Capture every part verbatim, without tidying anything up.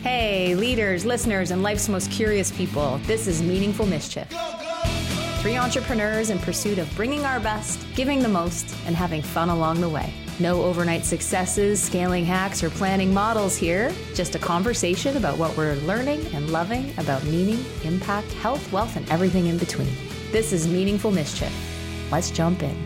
Hey, leaders, listeners, and life's most curious people. This is Meaningful Mischief. Three entrepreneurs in pursuit of bringing our best, giving the most, and having fun along the way. No overnight successes, scaling hacks, or planning models here. Just a conversation about what we're learning and loving about meaning, impact, health, wealth, and everything in between. This is Meaningful Mischief. Let's jump in.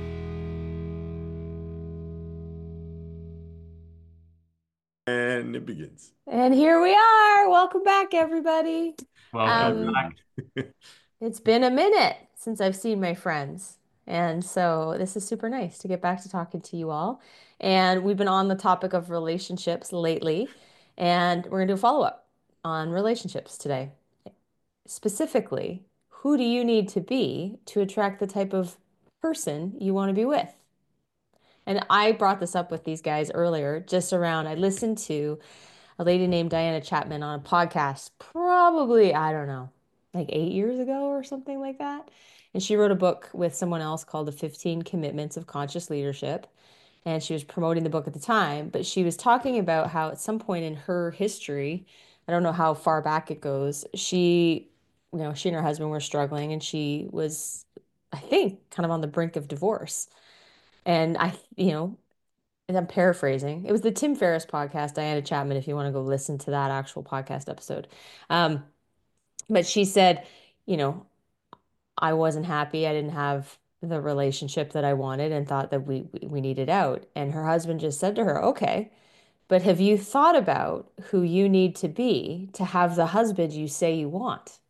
And it begins. And here we are. Welcome back, everybody. Welcome Um, back. It's been a minute since I've seen my friends. And so this is super nice to get back to talking to you all. And we've been on the topic of relationships lately. And we're going to do a follow-up on relationships today. Specifically, who do you need to be to attract the type of person you want to be with? And I brought this up with these guys earlier, just around, I listened to a lady named Diana Chapman on a podcast, probably, I don't know, like eight years ago or something like that. And she wrote a book with someone else called The fifteen Commitments of Conscious Leadership. And she was promoting the book at the time, but she was talking about how at some point in her history, I don't know how far back it goes, she, you know, she and her husband were struggling and she was, I think, kind of on the brink of divorce. And I, you know, and I'm paraphrasing. It was the Tim Ferriss podcast, Diana Chapman, if you want to go listen to that actual podcast episode. Um, but she said, you know, I wasn't happy. I didn't have the relationship that I wanted and thought that we we needed out. And her husband just said to her, okay, but have you thought about who you need to be to have the husband you say you want?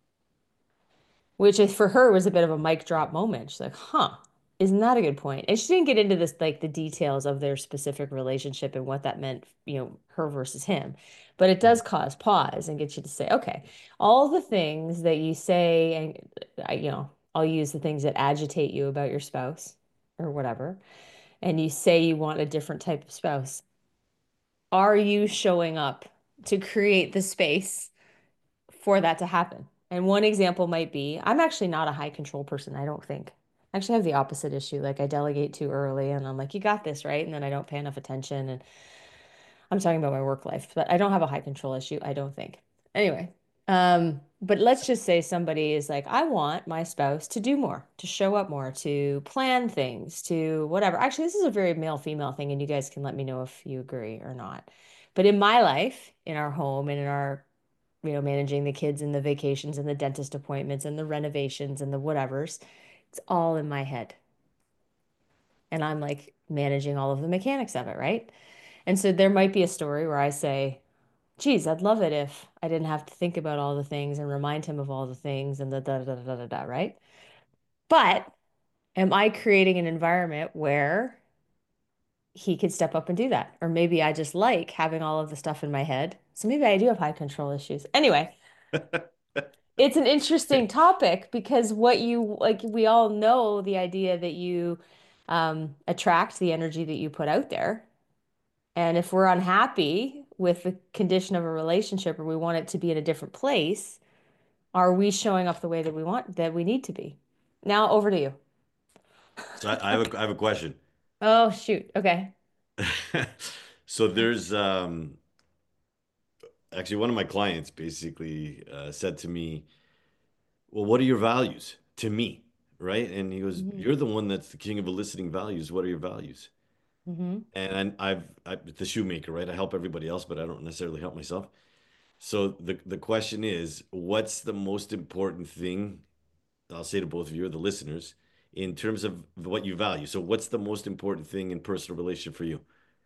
Which is, for her, was a bit of a mic drop moment. She's like, huh, isn't that a good point? And she didn't get into this, like the details of their specific relationship and what that meant, you know, her versus him. But it does cause pause and get you to say, okay, all the things that you say, and I, you know, I'll use the things that agitate you about your spouse or whatever, and you say you want a different type of spouse. Are you showing up to create the space for that to happen? And one example might be, I'm actually not a high control person, I don't think. I actually have the opposite issue. Like I delegate too early and I'm like, you got this, right? And then I don't pay enough attention. And I'm talking about my work life, but I don't have a high control issue, I don't think. Anyway, um, but let's just say somebody is like, I want my spouse to do more, to show up more, to plan things, to whatever. Actually, this is a very male-female thing, and you guys can let me know if you agree or not. But in my life, in our home and in our, you know, managing the kids and the vacations and the dentist appointments and the renovations and the whatevers, it's all in my head. And I'm like managing all of the mechanics of it, right? And so there might be a story where I say, geez, I'd love it if I didn't have to think about all the things and remind him of all the things and the da da da da da da, right? But am I creating an environment where he could step up and do that? Or maybe I just like having all of the stuff in my head. So maybe I do have high control issues. Anyway, it's an interesting topic because what you like, we all know the idea that you um, attract the energy that you put out there. And if we're unhappy with the condition of a relationship or we want it to be in a different place, are we showing up the way that we want, that we need to be? Now over to you. So I, I have a I have a question. Oh, shoot. Okay. So there's um actually one of my clients basically uh, said to me, "Well, what are your values to me?" Right? And he goes, hmm "You're the one that's the king of eliciting values. What are your values?" hmm And I've I, the shoemaker, right? I help everybody else, but I don't necessarily help myself. So the the question is, what's the most important thing I'll say to both of you or the listeners in terms of what you value? So what's the most important thing in personal relationship for you?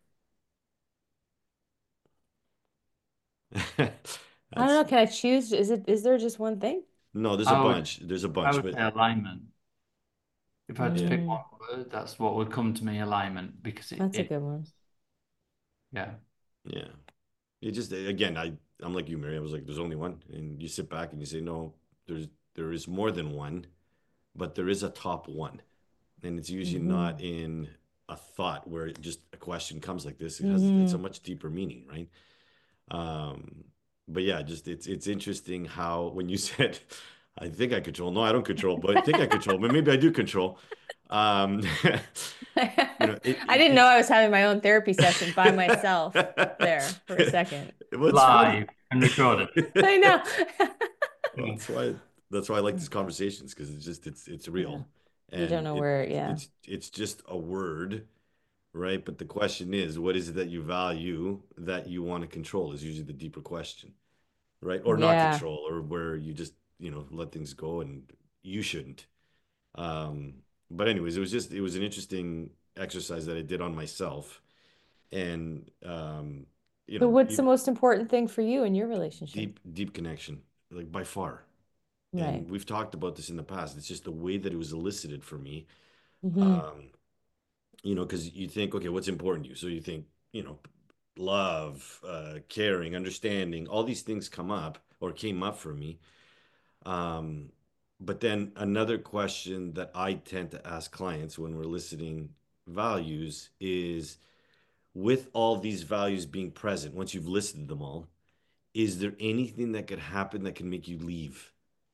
I don't That's know. Can I choose? Is it, is there just one thing? no, there's a I would bunch. There's a I bunch, would but say alignment. If I had to yeah, pick Mm, one word, that's what would come to me, alignment, because it, that's a it good one. yeah. yeah. You just again, I I'm like you, Mary. I was like, there's only one, and you sit back and you say, no, there's there is more than one, but there is a top one, and it's usually hmm not in a thought where it just a question comes like this. It has it's a hmm much deeper meaning, right? Um, but yeah, just it's it's interesting how when you said, I think I control. No, I don't control, but I think I control, but maybe I do control. Um, you know, it, I it didn't know it's I was having my own therapy session by myself there for a second. what's funny. Live and recorded. I know. Well, that's why that's why I like these conversations because it's just it's it's Yeah. real, You don't and know it where, yeah. it's it's just a word, right? But the question is, what is it that you value that you want to control is usually the deeper question, right? Or not Yeah. control, or where you just, you know, let things go and you shouldn't. Um, but anyways, it was just it was an interesting exercise that I did on myself, and um, you So know, what's the e- most important thing for you in your relationship? deep deep connection, like by far. Right. And we've talked about this in the past. It's just the way that it was elicited for me. Hmm. Um, you know, because you think, okay, what's important to you? So you think, you know, love, uh, caring, understanding, all these things come up or came up for me. Um, but then another question that I tend to ask clients when we're eliciting values is with all these values being present, once you've listed them all, is there anything that could happen that can make you leave?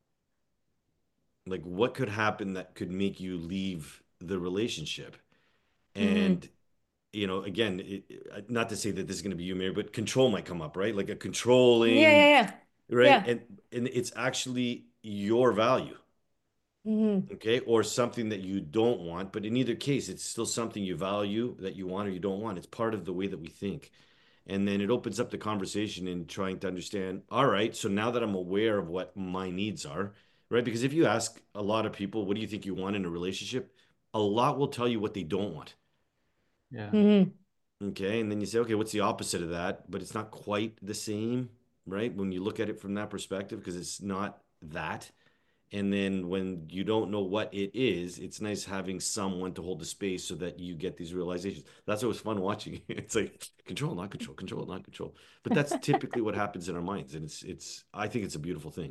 Like, what could happen that could make you leave the relationship? Hmm. And, you know, again, it, it- not to say that this is going to be you, Mary, but control might come up, right? Like a Yeah, controlling, yeah, right? yeah. And and it's actually your value, Yeah. Hmm. okay? Or something that you don't want, but in either case, it's still something you value that you want or you don't want. It's part of the way that we think. And then it opens up the conversation in trying to understand, all right, so now that I'm aware of what my needs are, right? Because if you ask a lot of people, what do you think you want in a relationship? A lot will tell you what they don't want. Yeah. Hmm. Okay. And then you say, okay, what's the opposite of that? But it's not quite the same, right? When you look at it from that perspective, because it's not that. And then when you don't know what it is, it's nice having someone to hold the space so that you get these realizations. That's what was fun watching. It's like control, not control, control, not control. But that's typically what happens in our minds. And it's it's I think it's a beautiful thing.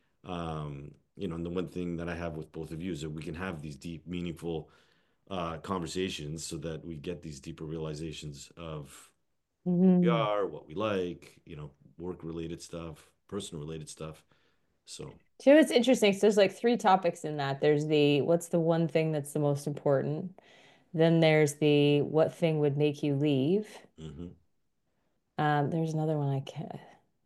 Um, you know, and the one thing that I have with both of you is that we can have these deep, meaningful uh conversations so that we get these deeper realizations of who we Hmm. are, what we like, you know, work related stuff, personal related stuff. So So it's interesting. So there's like three topics in that. There's the what's the one thing that's the most important? Then there's the what thing would make you leave? mhm. Um, there's another one I can't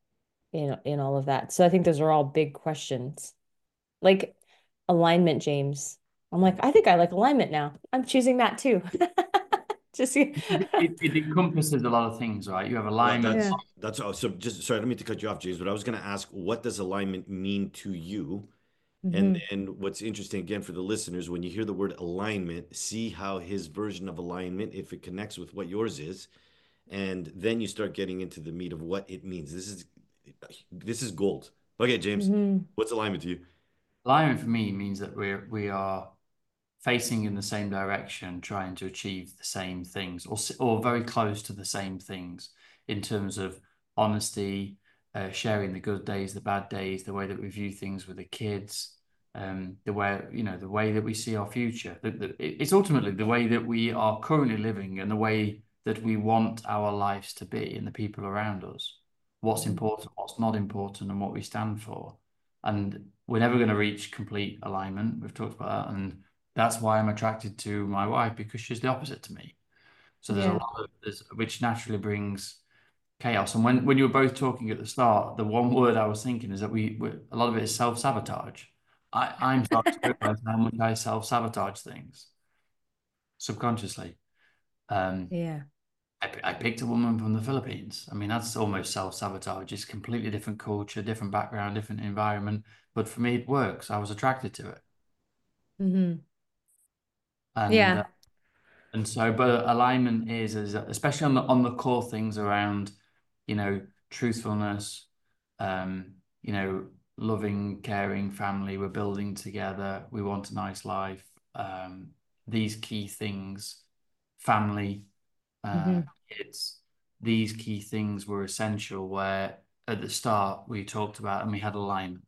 in in all of that. So I think those are all big questions. Like alignment, James. I'm like, I think I like alignment now. I'm choosing that too. Just It, it, it encompasses a lot of things, right? You have Well, alignment. that's yeah. that's oh, so just sorry, I don't mean to cut you off, James, but I was going to ask, what does alignment mean to you? And Hmm. then what's interesting again for the listeners, when you hear the word alignment, see how his version of alignment, if it connects with what yours is, and then you start getting into the meat of what it means. This is this is gold. Okay, James, Hmm. what's alignment to you? Alignment for me means that we're we are facing in the same direction, trying to achieve the same things, or or very close to the same things in terms of honesty, uh, sharing the good days, the bad days, the way that we view things with the kids, um, the way you know the way that we see our future. The, the, it's ultimately the way that we are currently living and the way that we want our lives to be and the people around us. What's important, what's not important, and what we stand for. And we're never going to reach complete alignment. We've talked about that, and that's why I'm attracted to my wife because she's the opposite to me. So there's a Yeah. lot of there's, which naturally brings chaos. And when when you were both talking at the start, the one word I was thinking is that we, we a lot of it is self-sabotage. I, I'm starting to realize how much I self-sabotage things subconsciously. Um, Yeah. I, I picked a woman from the Philippines. I mean, that's almost self-sabotage. It's completely different culture, different background, different environment. But for me, it works. I was attracted to it. Hmm. And uh, Yeah. And so, but alignment is, is especially on the on the core things around, you know, truthfulness, um, you know, loving, caring family. We're building together. We want a nice life. Um, these key things, family, uh, Hmm. kids. These key things were essential. Where at the start we talked about and we had alignment.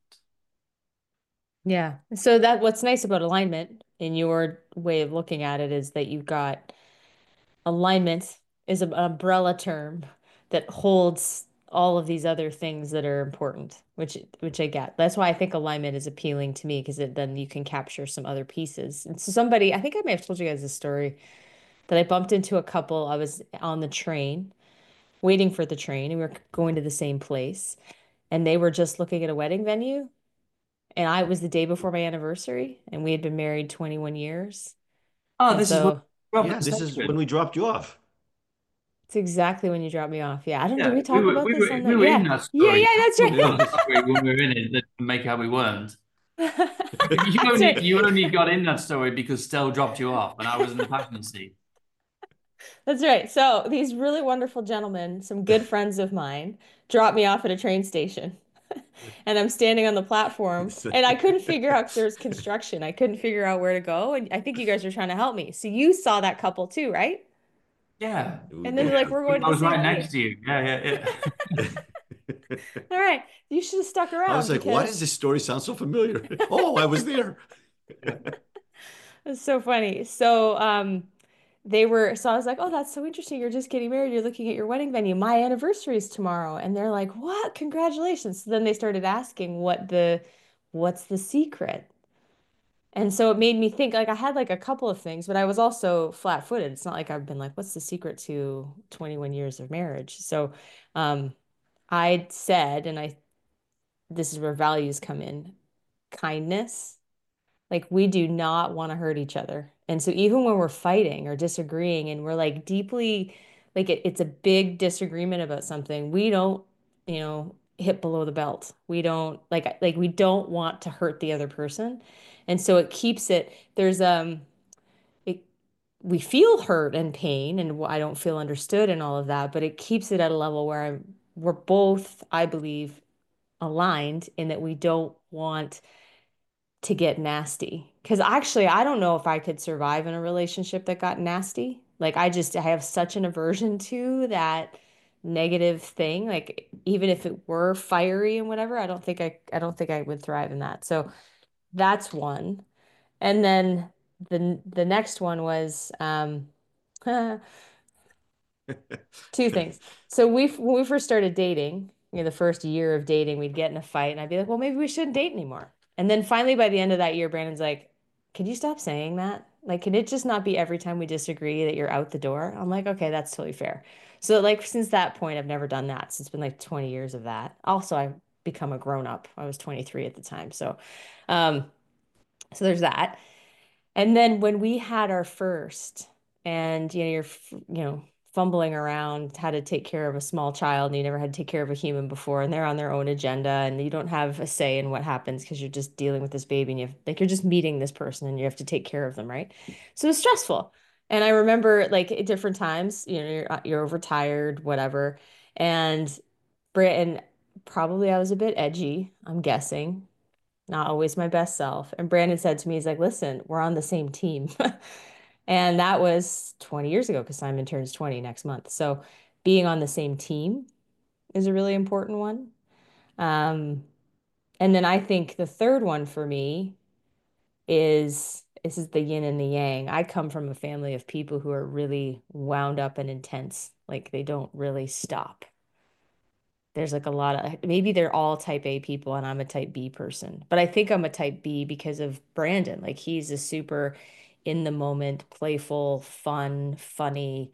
Yeah. So that what's nice about alignment in your way of looking at it is that you've got alignment is an umbrella term that holds all of these other things that are important, which which I get. That's why I think alignment is appealing to me because it, then you can capture some other pieces. And so somebody, I think I may have told you guys this story, but I bumped into a couple. I was on the train, waiting for the train, and we were going to the same place, and they were just looking at a wedding venue, and I it was the day before my anniversary, and we had been married twenty-one years. Oh, And this is what so we're up at Yeah, the this is when station. we dropped you off. it's exactly when you dropped me off. Yeah, I don't, did Yeah, we we talk were about we this were on the, we were in yeah. that Yeah, story. yeah, that's Don't tell Yeah. the right. story when we were in it, that make out we weren't. You That's only right. you only got in that story because Stell dropped you off, and I was in the passenger seat. That's right. So these really wonderful gentlemen, some good friends of mine, dropped me off at a train station. And I'm standing on the platform and I couldn't figure out because there was construction. I couldn't figure out where to go. And I think you guys were trying to help me. So you saw that couple too, right? Yeah, We And then yeah. they're both like, did. we're going to I the was same right next place. to you. Yeah, yeah, yeah. All right. You should have stuck I around was like, why does because this story sound so familiar? Oh, I was there. it's so funny. So um they were so I was like, "Oh, that's so interesting. You're just getting married. You're looking at your wedding venue. My anniversary is tomorrow." And they're like, "What? Congratulations." So then they started asking what the what's the secret? And so it made me think like I had like a couple of things, but I was also flat-footed. It's not like I've been like, what's the secret to twenty-one years of marriage? So um I said, and I this is where values come in, kindness. Like we do not want to hurt each other. And so even when we're fighting or disagreeing and we're like deeply like it, it's a big disagreement about something, we don't, you know, hit below the belt. We don't like like we don't want to hurt the other person. And so it keeps it there's um it we feel hurt and pain and I don't feel understood and all of that, but it keeps it at a level where I'm we're both, I believe, aligned in that we don't want to get nasty. Because actually, I don't know if I could survive in a relationship that got nasty. Like, I just, I have such an aversion to that negative thing. Like, even if it were fiery and whatever, I don't think I, I don't think I would thrive in that. So that's one. And then the the next one was um, two things. So we when we first started dating, you know, the first year of dating, we'd get in a fight and I'd be like, well, maybe we shouldn't date anymore. And then finally by the end of that year, Brandon's like, could you stop saying that? Like, can it just not be every time we disagree that you're out the door? I'm like, okay, that's totally fair. So like since that point, I've never done that. So it's been like twenty years of that. Also, I've become a grown up. I was twenty-three at the time. So um, so there's that. And then when we had our first, and you know, you're you know fumbling around how to take care of a small child, and you never had to take care of a human before, and they're on their own agenda, and you don't have a say in what happens because you're just dealing with this baby, and you have, like you're just meeting this person, and you have to take care of them, right? So it's stressful. And I remember like at different times, you know, you're uh, you're overtired, whatever, and Britain probably I was a bit edgy, I'm guessing not always my best self. And Brandon said to me, he's like, listen, we're on the same team. And that was twenty years ago because Simon turns twenty next month. So being on the same team is a really important one. Um, and then I think the third one for me is this is the yin and the yang. I come from a family of people who are really wound up and intense. Like they don't really stop. There's like a lot of maybe they're all type A people and I'm a type B person. But I think I'm a type B because of Brandon. Like he's a super in the moment, playful, fun, funny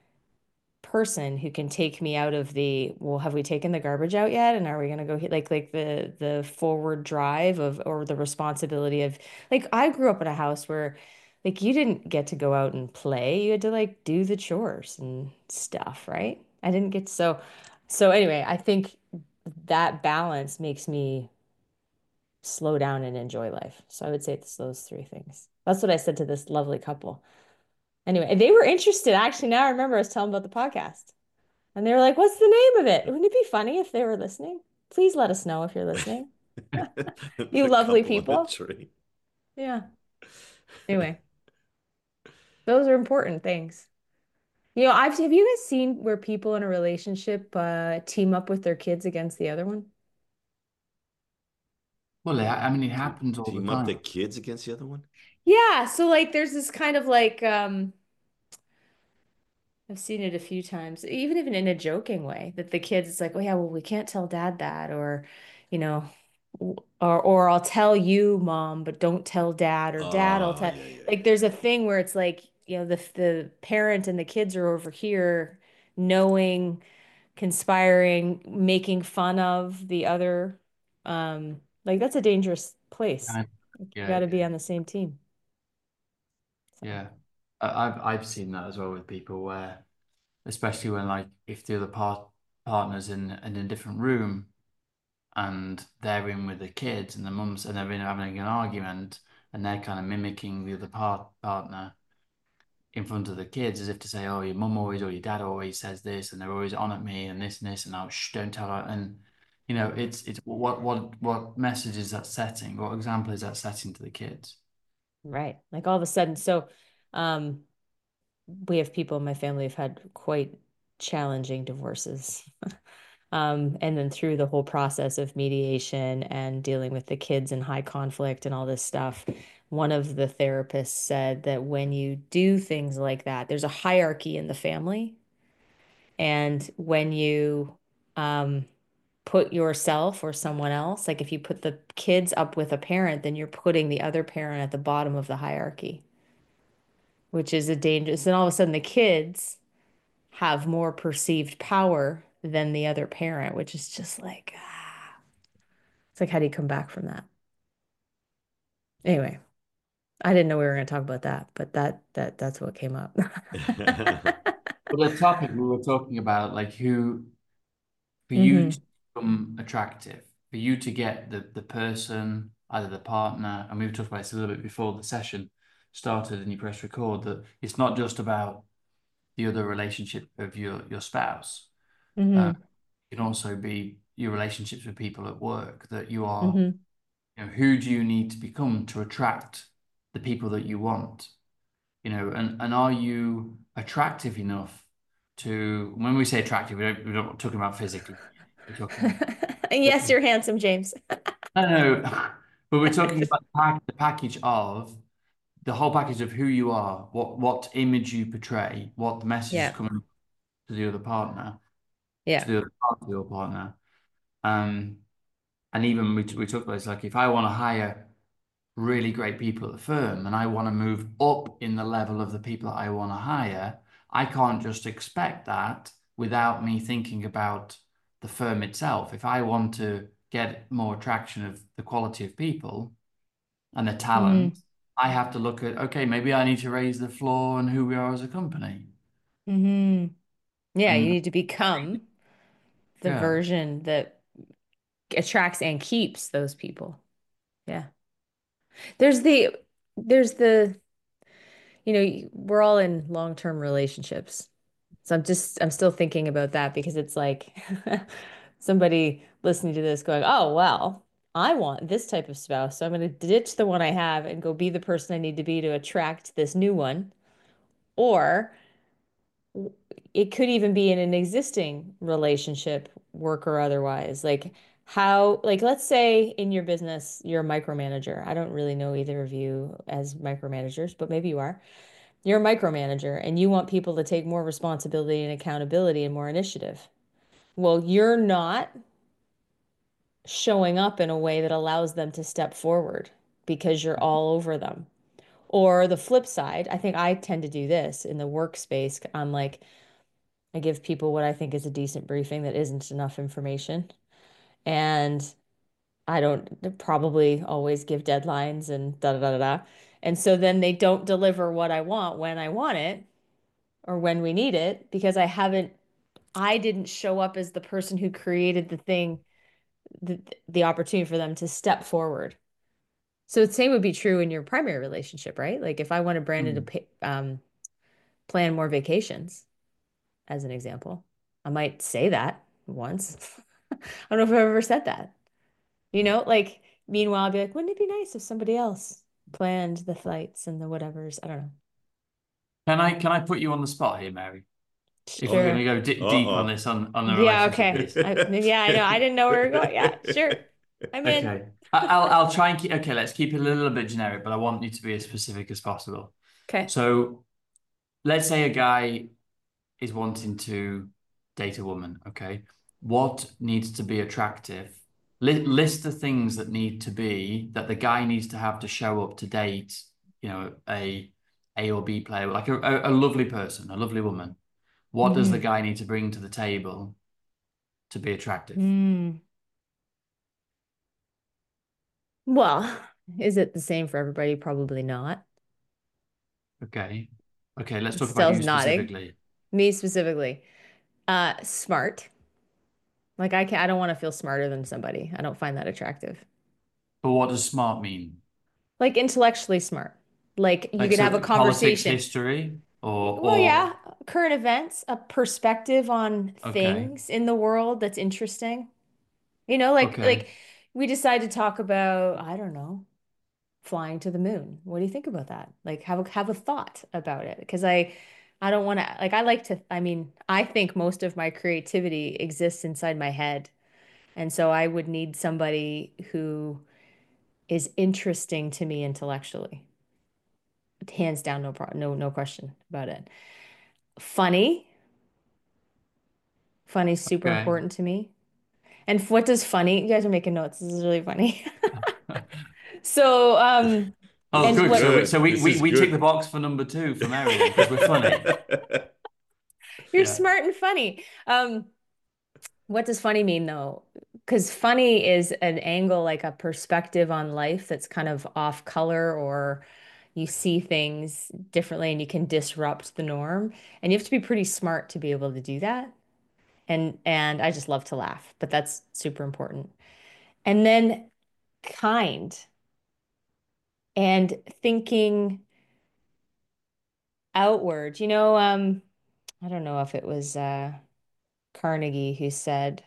person who can take me out of the, well, have we taken the garbage out yet? And are we gonna go hit like like the the forward drive of or the responsibility of like I grew up in a house where like you didn't get to go out and play. You had to like do the chores and stuff, right? I didn't get so so anyway, I think that balance makes me slow down and enjoy life. So I would say it's those three things. That's what I said to this lovely couple. Anyway, they were interested. Actually, now I remember I was telling them about the podcast. And they were like, what's the name of it? Wouldn't it be funny if they were listening? Please let us know if you're listening. You The lovely couple on the people. train. Yeah. Anyway, those are important things. You know, I've have you guys seen where people in a relationship uh, team up with their kids against the other one? Well, I I mean, it Te- happens all the Team up the time. kids against the other one? Yeah, so like there's this kind of like um I've seen it a few times, even even in a joking way, that the kids, it's like, oh yeah, well, we can't tell dad that, or, you know, w- or or I'll tell you, mom, but don't tell dad, or dad, I'll Oh, tell. yeah, yeah, Like there's a thing where it's like, you know, the the parent and the kids are over here knowing, conspiring, making fun of the other. Um, like that's a dangerous place. And Like, you yeah, got to yeah, be on the same team. So, yeah. I- I've I've seen that as well with people where, especially when like if the other part partner's in in a different room and they're in with the kids and the mums and they're in having an argument and they're kind of mimicking the other part partner in front of the kids as if to say, oh, your mum always or your dad always says this and they're always on at me and this and this and now shh, don't tell her. And you know, it's it's what what what message is that setting? What example is that setting to the kids? right. Like all of a sudden, so um we have people in my family who've had quite challenging divorces. Um, and then through the whole process of mediation and dealing with the kids and high conflict and all this stuff, one of the therapists said that when you do things like that, there's a hierarchy in the family. And when you um, put yourself or someone else, like if you put the kids up with a parent, then you're putting the other parent at the bottom of the hierarchy, which is a dangerous. And all of a sudden, the kids have more perceived power than the other parent, which is just like, ah, it's like, how do you come back from that? Anyway, I didn't know we were going to talk about that, but that that that's what came up. yeah. Well, the topic we were talking about, like who for you hmm to become attractive, for you to get the the person, either the partner, and we were talking about this a little bit before the session started and you press record, that it's not just about the other relationship of your your spouse. Um, hmm it can also be your relationships with people at work that you are, hmm you know, who do you need to become to attract the people that you want? You know, and, and are you attractive enough to, when we say attractive, we don't, we're not talking about physically. We're talking, Yes, you're handsome, James. no, no, but we're talking about the pack- the package of the whole package of who you are, what what image you portray, what the message is Yeah. coming to the other partner, to Yeah. the other part of your partner. Um, and even we, we talked about this, like if I want to hire really great people at the firm and I want to move up in the level of the people that I want to hire, I can't just expect that without me thinking about the firm itself. If I want to get more traction of the quality of people and the hmm talent, I have to look at, okay, maybe I need to raise the floor and who we are as a company. hmm Yeah, you And need to become the yeah, version that attracts and keeps those people. Yeah. There's the there's the you know, we're all in long-term relationships. So I'm just, I'm still thinking about that because it's like somebody listening to this going, oh, well, I want this type of spouse. So I'm going to ditch the one I have and go be the person I need to be to attract this new one. Or it could even be in an existing relationship, work or otherwise. Like, how, like, let's say in your business, you're a micromanager. I don't really know either of you as micromanagers, but maybe you are. You're a micromanager and you want people to take more responsibility and accountability and more initiative. Well, you're not showing up in a way that allows them to step forward because you're all over them. Or the flip side, I think I tend to do this in the workspace. I'm like, I give people what I think is a decent briefing that isn't enough information. And I don't probably always give deadlines and da da da da. da. And so then they don't deliver what I want when I want it or when we need it because I haven't I didn't show up as the person who created the thing, the, the opportunity for them to step forward. So the same would be true in your primary relationship, right? Like if I wanted Brandon to mm, pay, um, plan more vacations, as an example, I might say that once. I don't know if I've ever said that. You know, like meanwhile, I'd be like, wouldn't it be nice if somebody else planned the flights and the whatevers? I don't know. can I can I put you on the spot here, Mary? If we're going to Sure. go di deep on Uh-oh. this on on the Yeah, relationship okay. piece. I, yeah, I know. I didn't know where we were going. Yeah, sure. I'm in. Okay. I- I'll I'll try and keep okay, let's keep it a little bit generic, but I want you to be as specific as possible. Okay. So let's say a guy is wanting to date a woman, okay? What needs to be attractive? List the things that need to be that the guy needs to have to show up to date, you know, a A or B player, like a, a, a lovely person, a lovely woman. What does the Hmm. guy need to bring to the table to be attractive? Hmm. Well, is it the same for everybody? Probably not. Okay. Okay, let's talk about Stell's you nodding. specifically. Me specifically. Uh, smart. Like I can I don't want to feel smarter than somebody. I don't find that attractive. But what does smart mean? Like intellectually smart. Like you Like could have a so politics conversation. history or Well, or yeah, current events, a perspective on okay. things in the world that's interesting. You know, like Okay. like we decide to talk about, I don't know, flying to the moon. What do you think about that? Like have a have a thought about it. Because I I don't want to like I like to I mean, I think most of my creativity exists inside my head. And so I would need somebody who is interesting to me intellectually. Hands down, no pro no no question about it. Funny. Funny's super Okay. important to me. And what does funny? You guys are making notes. This is really funny. So, um, Oh, and good. So what we Good. so we This we, is we tick the good. box for number two for Mary then because we're funny. you're Yeah. smart and funny. Um, what does funny mean though? Because funny is an angle, like a perspective on life that's kind of off color, or you see things differently and you can disrupt the norm. And you have to be pretty smart to be able to do that. And and I just love to laugh, but that's super important. And then kind and thinking outward. You know, um, I don't know if it was uh, Carnegie who said,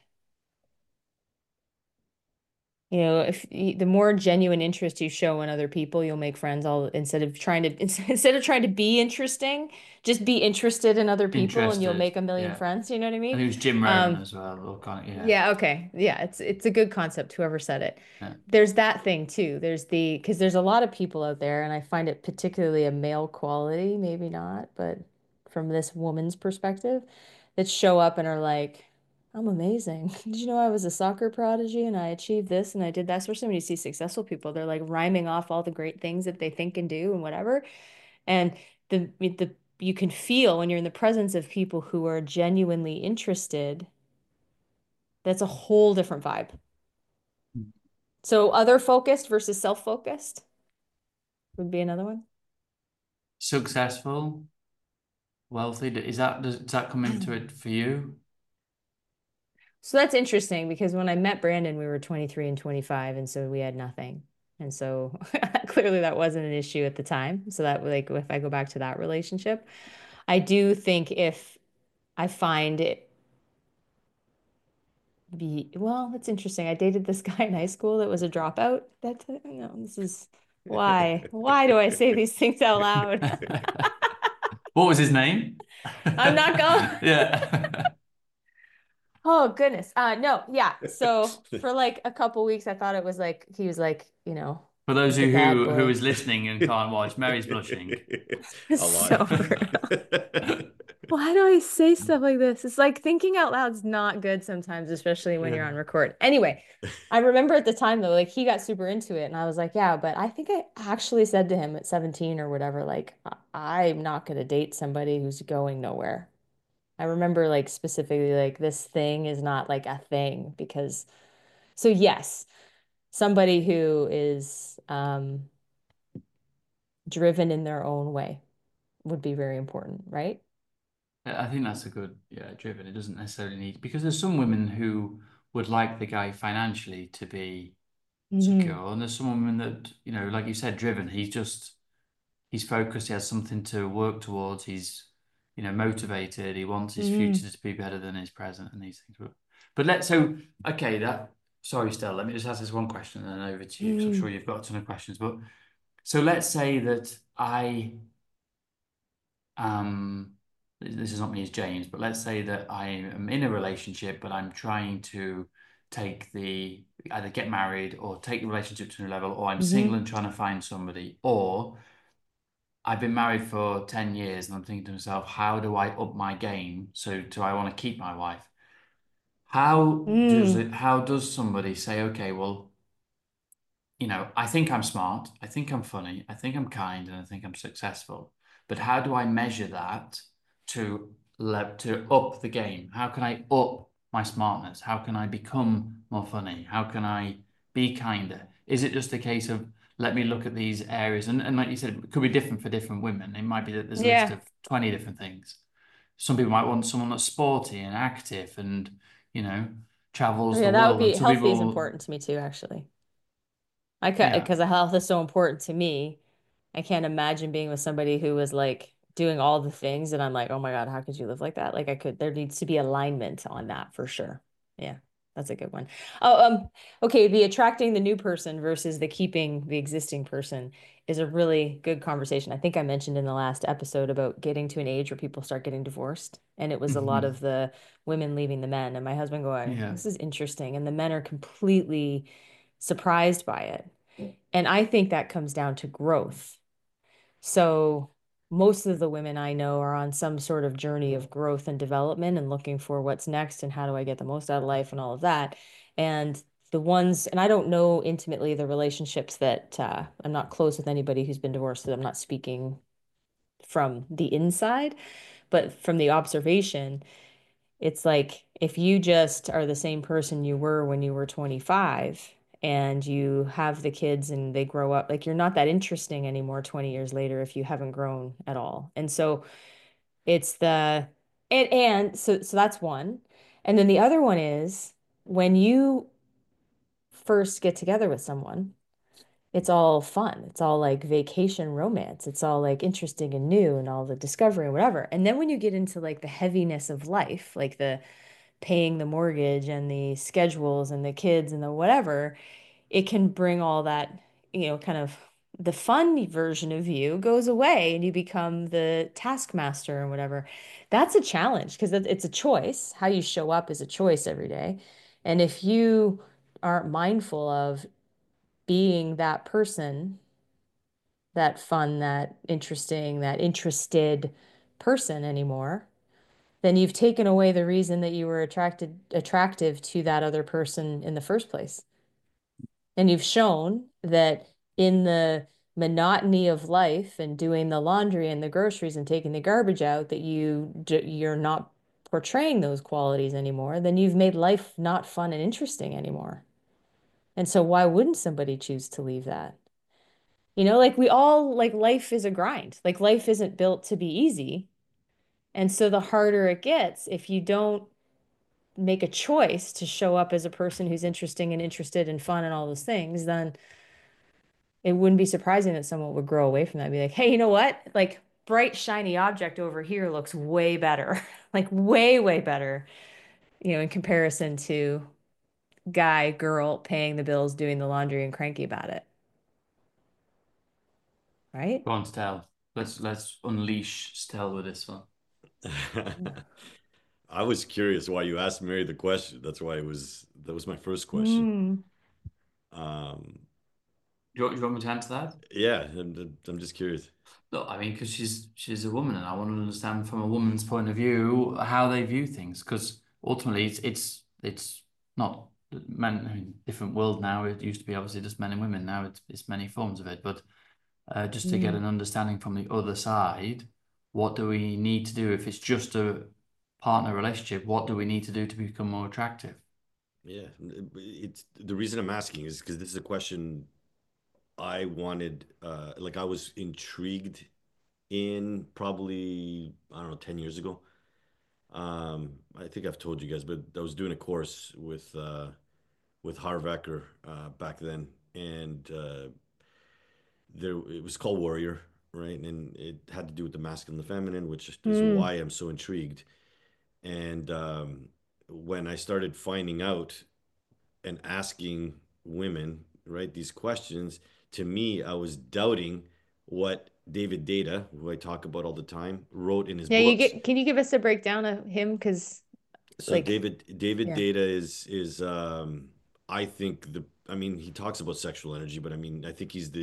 you know, if y- the more genuine interest you show in other people, you'll make friends all instead of trying to instead of trying to be interesting, just be interested in other people and you'll Interested. make a million Yeah. friends. You know what I I mean? think it was Jim Rohn Um, as well. Or kind of, yeah. Yeah, okay. Yeah, it's it's a good concept, whoever said it. Yeah. There's that thing too. There's the because there's a lot of people out there, and I find it particularly a male quality, maybe not, but from this woman's perspective, that show up and are like, I'm amazing. Did you know I was a soccer prodigy and I achieved this and I did that? Especially when you see successful people, they're like rhyming off all the great things that they think and do and whatever. And the the you can feel when you're in the presence of people who are genuinely interested, that's a whole different vibe. So other focused versus self-focused would be another one. Successful, wealthy. Is that does, does that come into it for you? So that's interesting because when I met Brandon, we were twenty-three and twenty-five, and so we had nothing. And so clearly that wasn't an issue at the time. So that like if I go back to that relationship, I do think if I find it be well, that's interesting. I dated this guy in high school that was a dropout. That no, this is why. Why do I say these things out loud? What was his name? I'm not going. Yeah. Oh goodness. Uh no, yeah. So for like a couple weeks I thought it was like he was like, you know, For those the who bad who who boy. is listening and can't watch, Mary's blushing. A It's lot. so brutal. Why do I say stuff like this? It's like thinking out loud is not good sometimes, especially when Yeah. you're on record. Anyway, I remember at the time though, like he got super into it and I was like, yeah, but I think I actually said to him at seventeen or whatever, like, I- I'm not gonna date somebody who's going nowhere. I remember like specifically like this thing is not like a thing because so yes, somebody who is um driven in their own way would be very important, right? I think that's a good, yeah, driven. It doesn't necessarily need because there's some women who would like the guy financially to be Hmm. secure, and there's some women that, you know, like you said, driven. He's just he's focused, he has something to work towards, he's, you know, motivated, he wants his Hmm. future to be better than his present and these things. But, but let's so okay, that sorry, Stella, let me just ask this one question and then over to you because I'm sure Hmm. you've got a ton of questions. But so let's say that I um this is not me as James, but let's say that I am in a relationship, but I'm trying to take the either get married or take the relationship to a new level, or I'm single Hmm. and trying to find somebody, or I've been married for ten years and I'm thinking to myself, how do I up my game? So do I want to keep my wife? How does Mm, it, how does somebody say, okay, well, you know, I think I'm smart, I think I'm funny, I think I'm kind, and I think I'm successful. But how do I measure that to le to up the game? How can I up my smartness? How can I become more funny? How can I be kinder? Is it just a case of let me look at these areas? And, and like you said, it could be different for different women. It might be that there's a list yeah. of twenty different things. Some people might want someone that's sporty and active and, you know, Oh, travels the yeah, that would world. And be some healthy is people, important to me too, actually. I could yeah. because health is so important to me. I can't imagine being with somebody who was like doing all the things and I'm like, oh my God, how could you live like that? Like I could, there needs to be alignment on that for sure. Yeah, that's a good one. Oh, um, okay, the attracting the new person versus the keeping the existing person is a really good conversation. I think I mentioned in the last episode about getting to an age where people start getting divorced, and it was a lot Mhm. of the women leaving the men, and my husband going, Yeah. this is interesting, and the men are completely surprised by it. And I think that comes down to growth. So most of the women I know are on some sort of journey of growth and development and looking for what's next and how do I get the most out of life and all of that. And the ones, and I don't know intimately the relationships that uh, I'm not close with anybody who's been divorced, so I'm not speaking from the inside, but from the observation, it's like if you just are the same person you were when you were twenty-five and you have the kids and they grow up, like you're not that interesting anymore twenty years later if you haven't grown at all. And so it's the and and so so that's one. And then the other one is when you first get together with someone, it's all fun. It's all like vacation romance. It's all like interesting and new and all the discovery and whatever. And then when you get into like the heaviness of life, like the paying the mortgage and the schedules and the kids and the whatever, it can bring all that, you know, kind of the fun version of you goes away and you become the taskmaster and whatever. That's a challenge because it's a choice. How you show up is a choice every day. And if you aren't mindful of being that person, that fun, that interesting, that interested person anymore, then you've taken away the reason that you were attracted attractive to that other person in the first place. And you've shown that in the monotony of life and doing the laundry and the groceries and taking the garbage out that you you're not portraying those qualities anymore, then you've made life not fun and interesting anymore. And so why wouldn't somebody choose to leave that? You know, like we all like life is a grind. Like life isn't built to be easy. And so the harder it gets, if you don't make a choice to show up as a person who's interesting and interested and fun and all those things, then it wouldn't be surprising that someone would grow away from that and be like, hey, you know what? Like bright, shiny object over here looks way better, like way, way better, you know, in comparison to guy, girl paying the bills, doing the laundry and cranky about it, right? Go on, Stel. Let's let's unleash Stel with this one. I was curious why you asked Mary the question. That's why it was that was my first question. Mm. Um, Do you, want- do you want me to answer that? yeah, I'm, I'm just curious. Look, I mean, because she's she's a woman, and I want to understand from a woman's point of view how they view things. Because ultimately, it's it's it's not men. I mean, different world now. It used to be obviously just men and women. Now it's it's many forms of it. But uh, just to get Mm. an understanding from the other side, what do we need to do if it's just a partner relationship? What do we need to do to become more attractive? Yeah, it's the reason I'm asking is because this is a question I wanted. Uh, like I was intrigued in probably I don't know ten years ago. Um, I think I've told you guys, but I was doing a course with uh, with Harv Eker uh, back then, and uh, there it was called Warrior, right? And it had to do with the masculine and the feminine, which is Mm. why I'm so intrigued. And um, when I started finding out and asking women, right, these questions, to me, I was doubting what David Data, who I talk about all the time, wrote in his Yeah, you books. get, can you give us a breakdown of him? Because So like, David David yeah. Data is is um I think the I mean he talks about sexual energy, but I mean I think he's the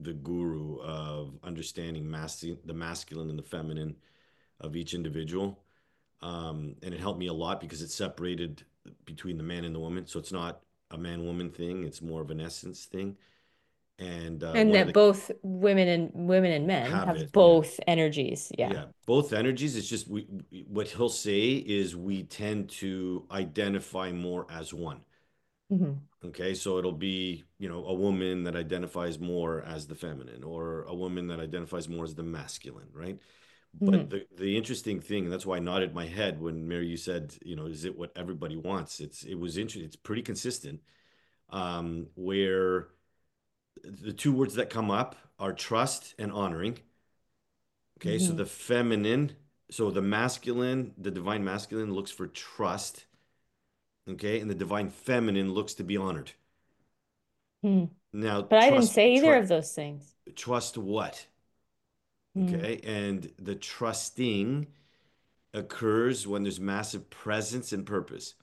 the guru of understanding mas the masculine and the feminine of each individual. Um, and it helped me a lot because it separated between the man and the woman. So it's not a man woman thing, it's more of an essence thing. And uh, And one of that the both women and women and men have have it, yeah. both energies. Yeah. Yeah, both energies. It's just we, what he'll say is we tend to identify more as one. Hmm. Okay, so it'll be, you know, a woman that identifies more as the feminine or a woman that identifies more as the masculine, right? But Hmm. the the interesting thing, and that's why I nodded my head when Mary you said, you know, is it what everybody wants? It's it was interesting. It's pretty consistent. Um, where the two words that come up are trust and honoring. Okay, so Hmm. the feminine, so the masculine, the divine masculine looks for trust. Okay, and the divine feminine looks to be honored. Hmm. Now, But I didn't trust, say either trust, of those things. trust what? Hmm. Okay, and the trusting occurs when there's massive presence and purpose.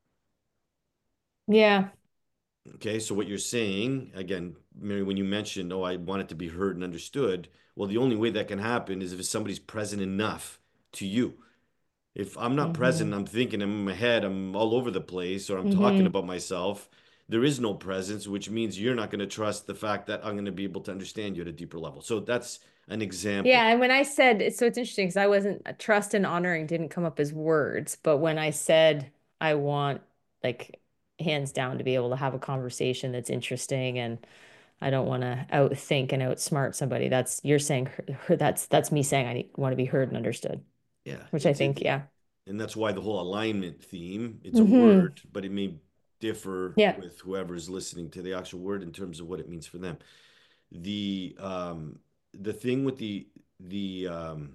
Yeah. Okay, so what you're saying, again, Mary, when you mentioned, oh, I want it to be heard and understood, well, the only way that can happen is if somebody's present enough to you. If I'm not present, Hmm. I'm thinking I'm in my head, I'm all over the place, or I'm talking Hmm. about myself, there is no presence, which means you're not going to trust the fact that I'm going to be able to understand you at a deeper level. So that's an example. Yeah, and when I said, so it's interesting because I wasn't, trust and honoring didn't come up as words, but when I said I want, like, hands down to be able to have a conversation that's interesting and I don't want to outthink and outsmart somebody, that's you're saying that's that's me saying I need, want to be heard and understood, Yeah, which I it's think, it, yeah. and that's why the whole alignment theme, it's a Hmm. word, but it may differ Yeah. with whoever's listening to the actual word in terms of what it means for them. The um the thing with the the um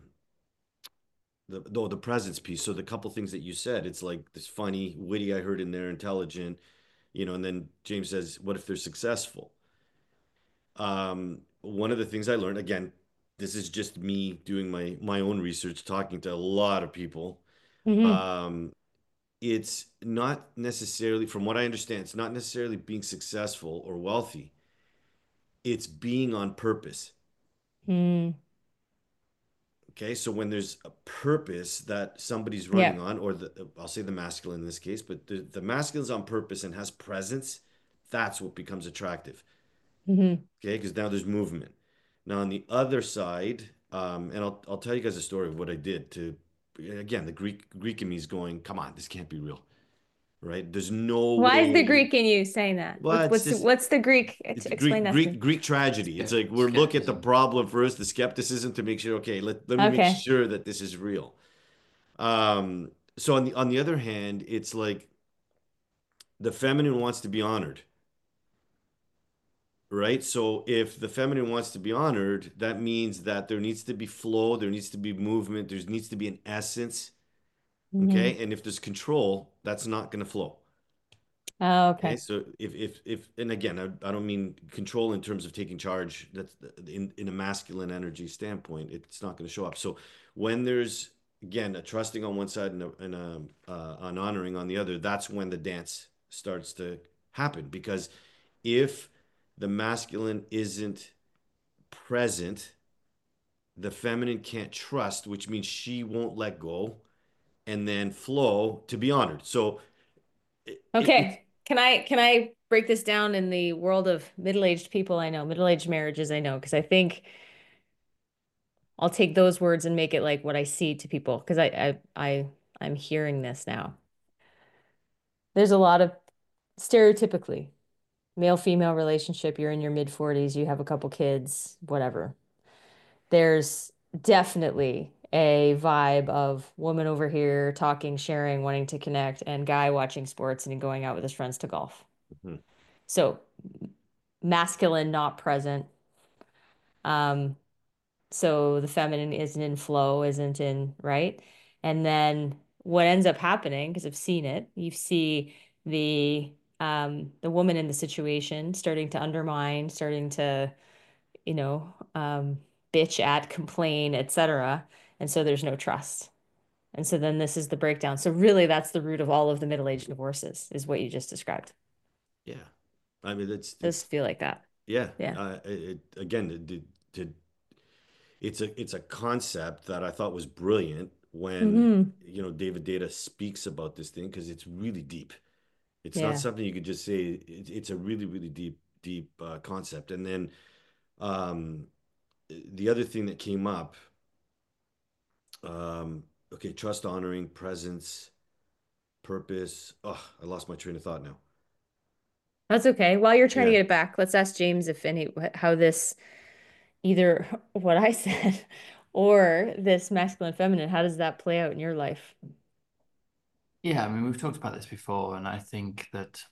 the the, the presence piece, so the couple things that you said, it's like this funny, witty I heard in there, intelligent, you know, and then James says, what if they're successful? Um, one of the things I learned, again, this is just me doing my my own research, talking to a lot of people. Hmm. Um, it's not necessarily, from what I understand, it's not necessarily being successful or wealthy. It's being on purpose. Mm. Okay, so when there's a purpose that somebody's running Yeah. on, or the I'll say the masculine in this case, but the, the masculine's on purpose and has presence, that's what becomes attractive. Hmm. Okay, because now there's movement. Now on the other side, um, and I'll I'll tell you guys a story of what I did to, again, the Greek Greek in me is going, come on, this can't be real, right? There's no Why is the way. Greek in you saying that? Well, What's it's what's just what's the Greek? it's Explain Greek that to Greek me. Greek tragedy. It's like we're look at the Skepticism. problem first, the skepticism to make sure, okay, let, let me make Okay. sure that this is real. Um, so on the on the other hand, it's like the feminine wants to be honored, right? So if the feminine wants to be honored, that means that there needs to be flow, there needs to be movement, there needs to be an essence, Hmm. okay? And if there's control, that's not going to flow. Oh, Okay, okay. so if if if and again, I, I don't mean control in terms of taking charge. That's in in a masculine energy standpoint, it's not going to show up. So when there's again a trusting on one side and a, and a uh, an honoring on the other, that's when the dance starts to happen. Because if the masculine isn't present, the feminine can't trust, which means she won't let go and then flow to be honored. So it, it, it's Okay. Can I can I break this down in the world of middle-aged people I know, middle-aged marriages I know, because I think I'll take those words and make it like what I see to people because I, I I I'm hearing this now. There's a lot of stereotypically male-female relationship, you're in your mid forties, you have a couple kids, whatever. There's definitely a vibe of woman over here talking, sharing, wanting to connect, and guy watching sports and going out with his friends to golf. Mhm. So masculine not present. Um, so the feminine isn't in flow, isn't in, right? And then what ends up happening, because I've seen it, you see the um the woman in the situation starting to undermine, starting to, you know, um, bitch at, complain, et cetera. And so there's no trust. And so then this is the breakdown. So really that's the root of all of the middle-aged divorces, is what you just described. yeah. I mean, it's Does it's feel like that. Yeah. Yeah. Uh, it, again, it, it, it's a it's a concept that I thought was brilliant when, Hmm. you know, David Data speaks about this thing because it's really deep. It's not Yeah. something you could just say. It, it's a really, really deep, deep uh, concept. And then um, the other thing that came up, um, okay, trust, honoring, presence, purpose. Oh, I lost my train of thought now. That's okay. While you're trying to Yeah. get it back, let's ask James if any how this either what I said or this masculine feminine, how does that play out in your life? Yeah, I mean, we've talked about this before, and I think that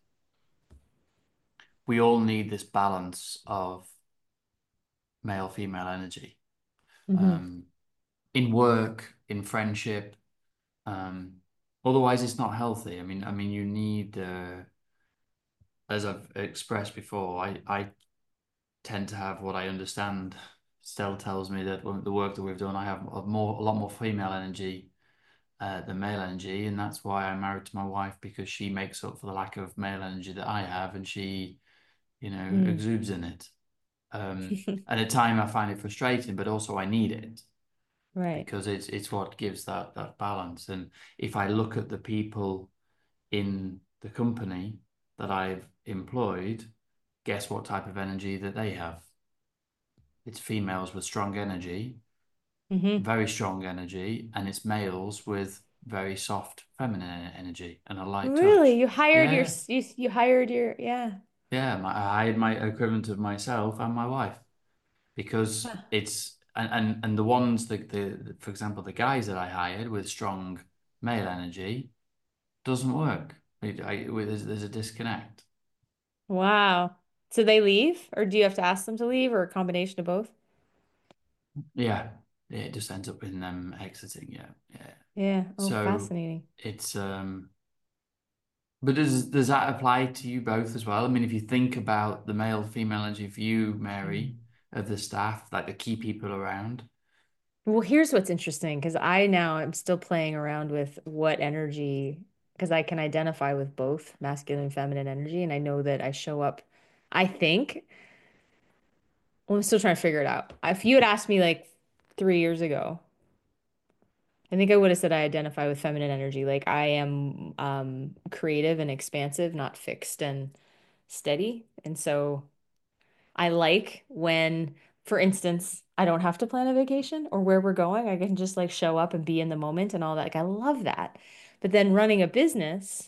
we all need this balance of male female energy, Hmm. um, in work, in friendship. Um, Otherwise, it's not healthy. I mean, I mean, you need, uh, as I've expressed before, I I tend to have what I understand. Still tells me that when the work that we've done, I have a more a lot more female energy uh, than male energy, and that's why I'm married to my wife because she makes up for the lack of male energy that I have, and she, you know, Mm. exudes in it. Um, and at time I find it frustrating, but also I need it Right. because it's it's what gives that that balance. And if I look at the people in the company that I've employed, guess what type of energy that they have? It's females with strong energy, Hmm. very strong energy, and it's males with very soft feminine energy and a light Really? touch. You hired your Yeah, you, you hired your yeah. yeah. My, I had my equivalent of myself and my wife because Huh. it's and and, and the ones that the for example the guys that I hired with strong male energy doesn't work. It, I, there's, there's a disconnect. Wow. So they leave, or do you have to ask them to leave, or a combination of both? Yeah, it just ends up in them exiting. Yeah, yeah. Yeah. Oh, So fascinating. it's um but does does that apply to you both as well? I mean, if you think about the male female energy for you, Mm. Mary, of the staff, like the key people around. Well, here's what's interesting because I now am still playing around with what energy, because I can identify with both masculine and feminine energy, and I know that I show up, I think, well, I'm still trying to figure it out. If you had asked me like three years ago, I think I would have said I identify with feminine energy. Like I am um, creative and expansive, not fixed and steady. And so I like when, for instance, I don't have to plan a vacation or where we're going. I can just like show up and be in the moment and all that. Like I love that. But then running a business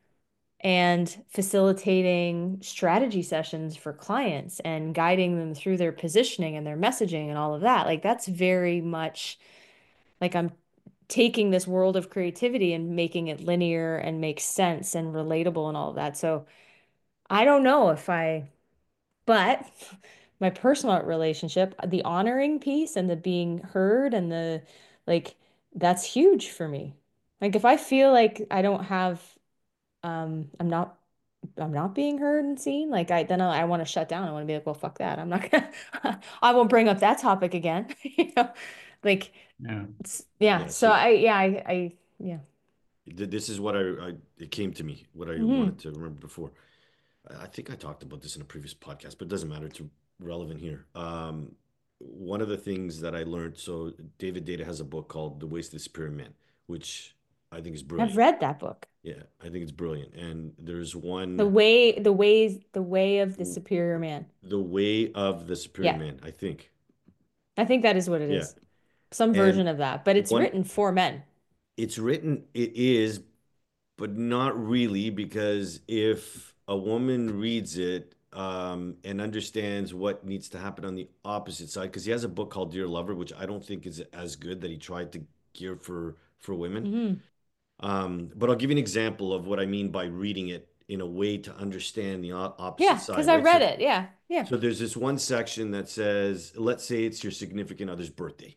and facilitating strategy sessions for clients and guiding them through their positioning and their messaging and all of that, like that's very much like I'm taking this world of creativity and making it linear and make sense and relatable and all of that. So I don't know if I, but my personal relationship, the honoring piece and the being heard and the like, that's huge for me. Like if I feel like I don't have, um, I'm not, I'm not being heard and seen, like I, then I, I want to shut down. I want to be like, well, fuck that. I'm not gonna, I won't bring up that topic again. You know, like, Yeah. it's, yeah. Yeah. So So I, yeah, I, I, yeah. th- this is what I, I it came to me, what I wanted Hmm. to remember before. I I think I talked about this in a previous podcast, but it doesn't matter. It's relevant here. Um, one of the things that I learned, so David Data has a book called The Waste of Superior Men, which I think is I've brilliant. read that book. Yeah, I think it's brilliant. And there's The one, way, the ways, the way of the superior man. The Way of the Superior Yeah. Man, I think. I think that is what it Yeah. is. Some And version of that, but it's one, written for men. it's written, it is, but not really, because if a woman reads it um, and understands what needs to happen on the opposite side, because he has a book called Dear Lover, which I don't think is as good that he tried to gear for for women. Hmm. Um, but I'll give you an example of what I mean by reading it in a way to understand the o- opposite Yeah, because side, I right? read So, it. Yeah. Yeah. so there's this one section that says, let's say it's your significant other's birthday.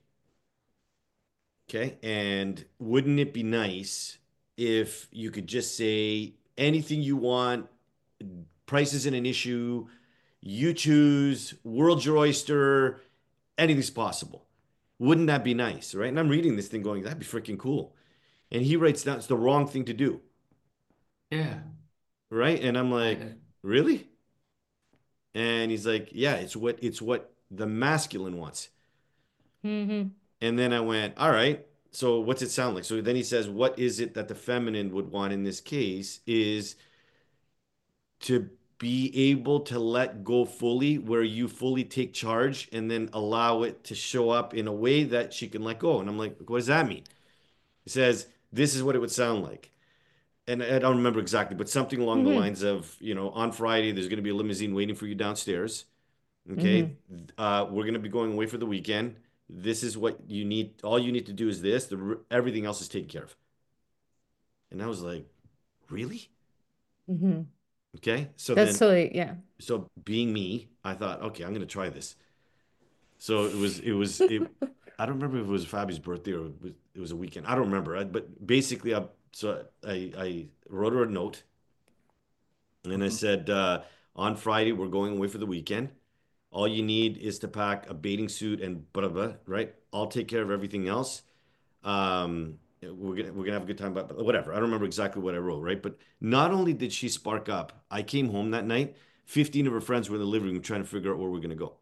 Okay. And wouldn't it be nice if you could just say anything you want, price isn't an issue, you choose, world's your oyster, anything's possible. Wouldn't that be nice, right? And I'm reading this thing going, that'd be freaking cool. And he writes down it's the wrong thing to do, Yeah. right? And I'm like, I really? And he's like, yeah, it's what it's what the masculine wants. Hmm. And then I went, all right, so what's it sound like? So then he says, what is it that the feminine would want in this case is to be able to let go fully, where you fully take charge and then allow it to show up in a way that she can let go. And I'm like, what does that mean? He says, this is what it would sound like. And I don't remember exactly, but something along the Hmm. lines of, you know, on Friday, there's going to be a limousine waiting for you downstairs. Okay. Hmm. Uh, we're going to be going away for the weekend. This is what you need. All you need to do is this. The, everything else is taken care of. And I was like, really? Hmm. Okay. So That's then, totally, yeah. so being me, I thought, okay, I'm going to try this. So it was, it was, it, I don't remember if it was Fabi's birthday or it was, it was a weekend. I don't remember. I, but basically, I, so I, I wrote her a note and I Mhm. said, uh, on Friday, we're going away for the weekend. All you need is to pack a bathing suit and blah, blah, blah, right? I'll take care of everything else. Um, we're gonna we're gonna have a good time, but, but whatever. I don't remember exactly what I wrote, right? But not only did she spark up, I came home that night. fifteen of her friends were in the living room trying to figure out where we're gonna go.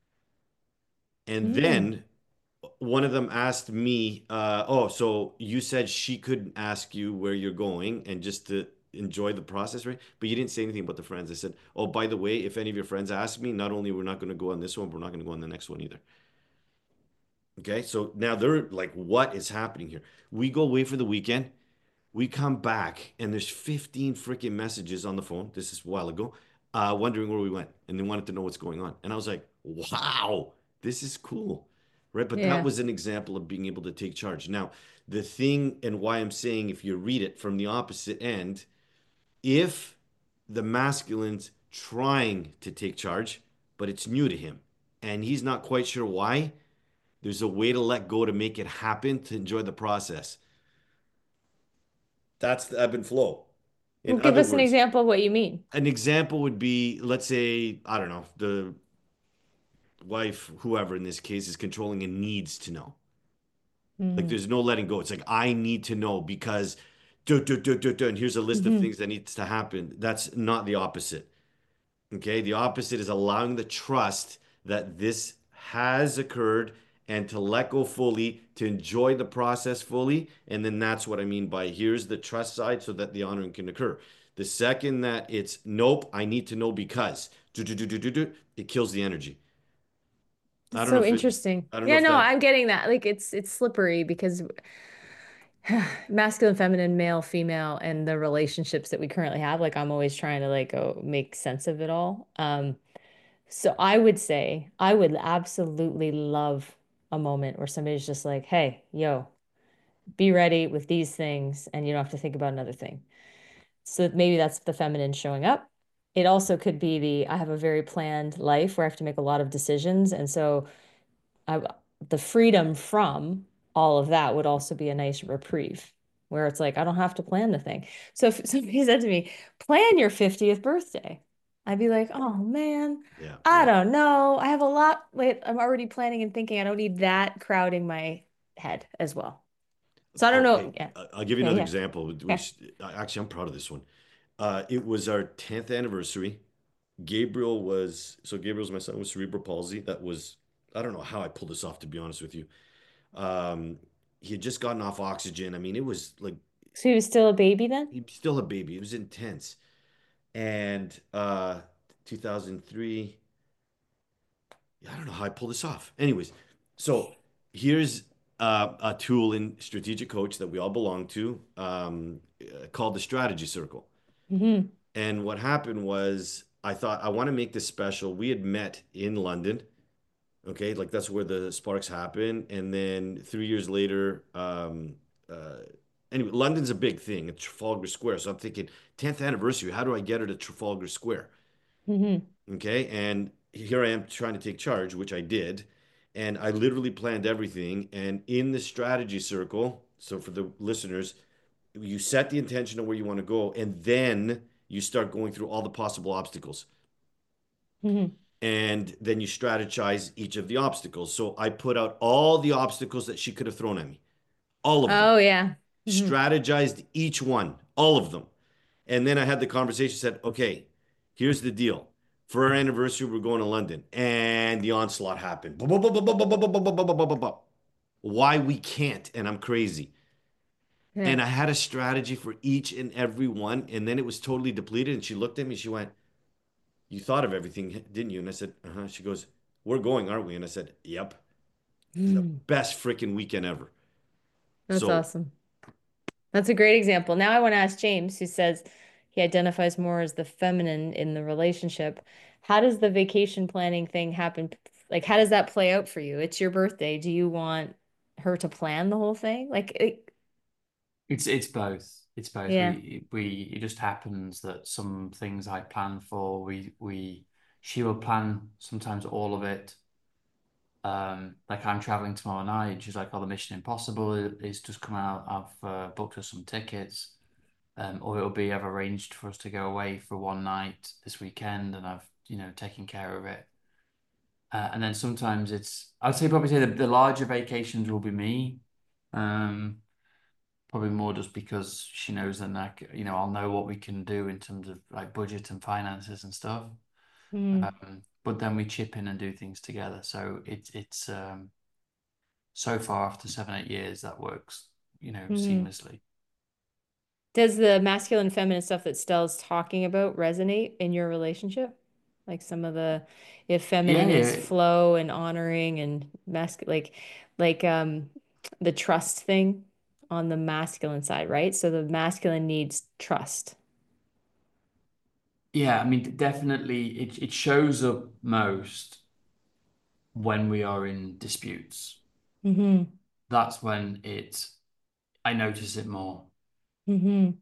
And Mm. then one of them asked me, uh, "Oh, so you said she couldn't ask you where you're going and just to enjoy the process, right? But you didn't say anything about the friends." I said, "Oh, by the way, if any of your friends ask me, not only we're not going to go on this one, we're not going to go on the next one either." Okay, so now they're like, "What is happening here?" We go away for the weekend. We come back and there's fifteen freaking messages on the phone. This is a while ago, uh, wondering where we went, and they wanted to know what's going on. And I was like, "Wow, this is cool." Right? But that Yeah. was an example of being able to take charge. Now, the thing and why I'm saying if you read it from the opposite end, if the masculine's trying to take charge, but it's new to him and he's not quite sure why, there's a way to let go to make it happen to enjoy the process. That's the ebb and flow. In Well, give other us an words, example of what you mean. an example would be, let's say, I don't know, the wife, whoever in this case, is controlling and needs to know. Like Hmm. there's no letting go. It's like I need to know because do, do, do, do, do, and here's a list of Hmm. things that needs to happen. That's not the opposite. Okay. The opposite is allowing the trust that this has occurred and to let go fully, to enjoy the process fully. And then that's what I mean by here's the trust side so that the honoring can occur. The second that it's nope, I need to know because do, do, do, do, do, do, it kills the energy. I It's don't know so if it, interesting. I don't know Yeah, if no, that, I'm getting that. Like it's it's slippery because masculine, feminine, male, female, and the relationships that we currently have, like I'm always trying to like go make sense of it all. Um, so I would say I would absolutely love a moment where somebody's just like, hey, yo, be ready with these things, and you don't have to think about another thing. So maybe that's the feminine showing up. It also could be the I have a very planned life where I have to make a lot of decisions. And so I, the freedom from all of that would also be a nice reprieve where it's like, I don't have to plan the thing. So if somebody said to me, plan your fiftieth birthday, I'd be like, oh man, yeah, I yeah. don't know. I have a lot. Wait, I'm already planning and thinking. I don't need that crowding my head as well. So I don't know. Okay, Yeah. I- I'll give you Yeah. another Yeah. example, Yeah. which actually I'm proud of this one. Uh, it was our tenth anniversary. Gabriel was, so Gabriel's my son with cerebral palsy. That was, I don't know how I pulled this off, to be honest with you. Um, he had just gotten off oxygen. I mean, it was like, So he was still a baby then? he was still a baby. It was intense. And uh, two thousand three, I don't know how I pulled this off. Anyways, so here's uh, a tool in Strategic Coach that we all belong to um, uh, called the Strategy Circle. Hmm. And what happened was I thought I want to make this special. We had met in London. Okay, like that's where the sparks happen. And then three years later, um, uh, anyway, London's a big thing at Trafalgar Square. So I'm thinking, tenth anniversary, how do I get her to Trafalgar Square? Hmm. Okay, and here I am trying to take charge, which I did. And I literally planned everything. And in the strategy circle, so for the listeners, you set the intention of where you want to go, and then you start going through all the possible obstacles. Hmm. And then you strategize each of the obstacles. So I put out all the obstacles that she could have thrown at me, all of them, Oh yeah. Hmm. strategized each one, all of them. And then I had the conversation, said, okay, here's the deal. For our anniversary, we're going to London, and the onslaught happened. Blah, blah, blah, blah, blah, blah, blah, blah, blah, blah, blah, blah, blah. Why we can't, and I'm crazy. Yeah. And I had a strategy for each and every one, and then it was totally depleted. And she looked at me, she went, "You thought of everything, didn't you?" And I said, "Uh-huh." She goes, "We're going, aren't we?" And I said, "Yep." The Mm, best freaking weekend ever. that's So awesome. That's a great example. Now I want to ask James, who says he identifies more as the feminine in the relationship. How does the vacation planning thing happen? Like, how does that play out for you? It's your birthday. Do you want her to plan the whole thing? Like, it, It's it's both. It's both. yeah. We we it just happens that some things I plan for, we we she will plan sometimes all of it. Um, like I'm traveling tomorrow night. She's like, "Oh, the Mission Impossible is just come out. I've uh, booked us some tickets." Um, or it'll be I've arranged for us to go away for one night this weekend, and I've you know taken care of it. Uh, and then sometimes it's I'd say probably say the, the larger vacations will be me. Um, Probably more just because she knows that I, c- you know, I'll know what we can do in terms of like budget and finances and stuff. Mm, Um, but then we chip in and do things together. So it's it's um, so far after seven, eight years that works, you know, hmm. seamlessly. Does the masculine feminine stuff that Stella's talking about resonate in your relationship? Like some of the, if Yeah, feminine is yeah, flow and honoring and masculine, like like um the trust thing on the masculine side, right? So the masculine needs trust. yeah. I mean, definitely, it it shows up most when we are in disputes. Mm-hmm. That's when it I notice it more. Mm-hmm.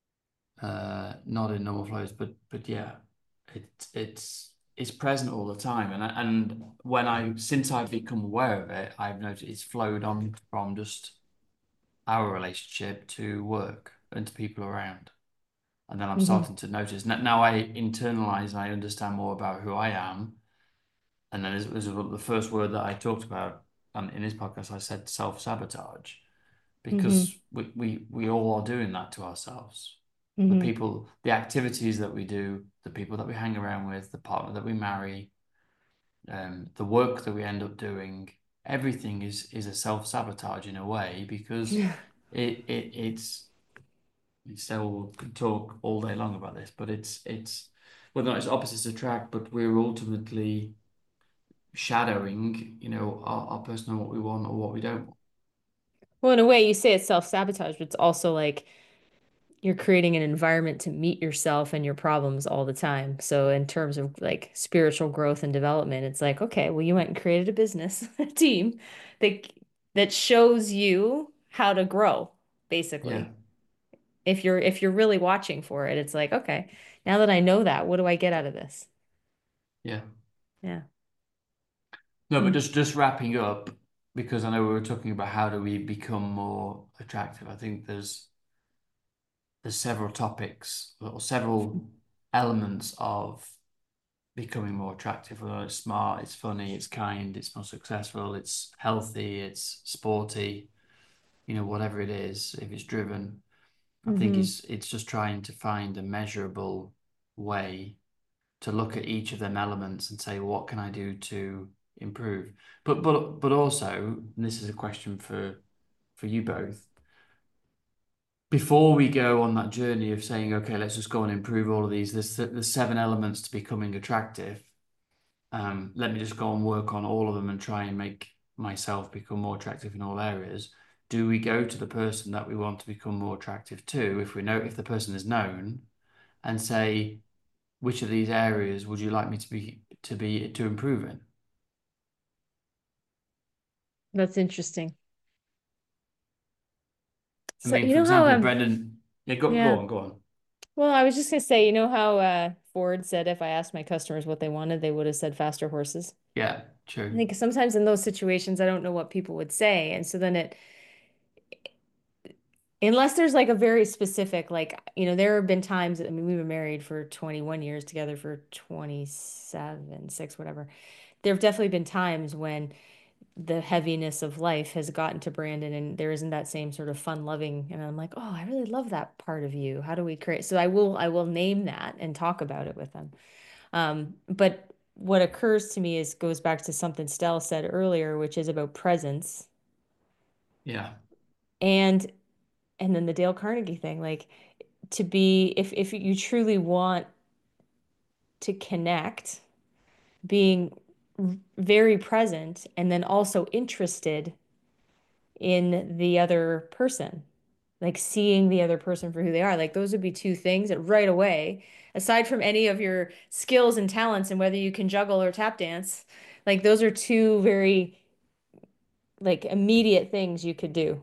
Uh, not in normal flows, but but yeah, it it's it's present all the time. And I, and when I since I've become aware of it, I've noticed it's flowed on from just our relationship to work and to people around. And then I'm Mm-hmm. starting to notice now, now I internalize and I understand more about who I am. And then as, as the first word that I talked about um, in this podcast, I said self-sabotage Mm-hmm. because we, we we all are doing that to ourselves. The Mm-hmm. people, the activities that we do, the people that we hang around with, the partner that we marry, um, the work that we end up doing, everything is is a self-sabotage in a way because it it it's still could talk all day long about this, but it's it's whether or not it's opposites attract, but we're ultimately shadowing, you know, our, our person and what we want or what we don't want. Well, in a way, you say it's self-sabotage, but it's also like you're creating an environment to meet yourself and your problems all the time. So in terms of like spiritual growth and development, it's like, okay, well, you went and created a business, a team that that shows you how to grow, Yeah, basically. If you're if you're really watching for it, it's like, okay, now that I know that, what do I get out of this? yeah. Yeah. No, but Mm. just just wrapping up because I know we were talking about how do we become more attractive. I think there's there's several topics or several elements of becoming more attractive, whether it's smart, it's funny, it's kind, it's more successful, it's healthy, it's sporty, you know, whatever it is, if it's driven. I think Hmm. it's it's just trying to find a measurable way to look at each of them elements and say, what can I do to improve? But but but also, and this is a question for for you both, before we go on that journey of saying, okay, let's just go and improve all of these, there's the seven elements to becoming attractive. Um, let me just go and work on all of them and try and make myself become more attractive in all areas. Do we go to the person that we want to become more attractive to, if we know if the person is known, and say, which of these areas would you like me to be to be to improve in? That's interesting. I So mean, you for know how example, um Brendan, yeah, go go yeah. on, go on. Well, I was just gonna say, you know how uh Ford said if I asked my customers what they wanted, they would have said faster horses. Yeah, I true. think sometimes in those situations, I don't know what people would say. And so then it, unless there's like a very specific, like, you know, there have been times, I mean, we've been married for twenty-one years together for twenty-seven, six, whatever. There have definitely been times when the heaviness of life has gotten to Brandon and there isn't that same sort of fun loving. And I'm like, oh, I really love that part of you. How do we create? So I will, I will name that and talk about it with them. Um, but what occurs to me is goes back to something Stell said earlier, which is about presence. Yeah. And and then the Dale Carnegie thing, like to be if if you truly want to connect, being very present and then also interested in the other person, like seeing the other person for who they are. Like those would be two things that right away, aside from any of your skills and talents and whether you can juggle or tap dance, like those are two very like immediate things you could do